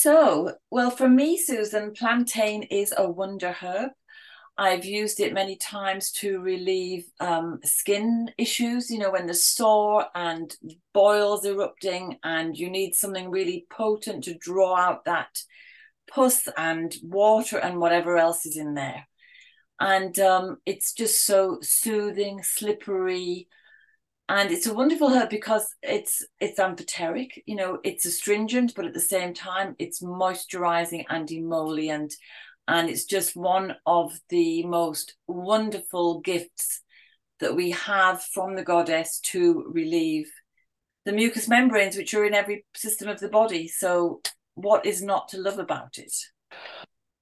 Well, for me, Susan, plantain is a wonder herb. I've used it many times to relieve skin issues, when there's sore and boils erupting, and you need something really potent to draw out that pus and water and whatever else is in there. And it's just so soothing, slippery, and it's a wonderful herb because it's amphoteric. It's astringent, but at the same time it's moisturizing and emollient, and it's just one of the most wonderful gifts that we have from the goddess to relieve the mucous membranes which are in every system of the body. So what is not to love about it?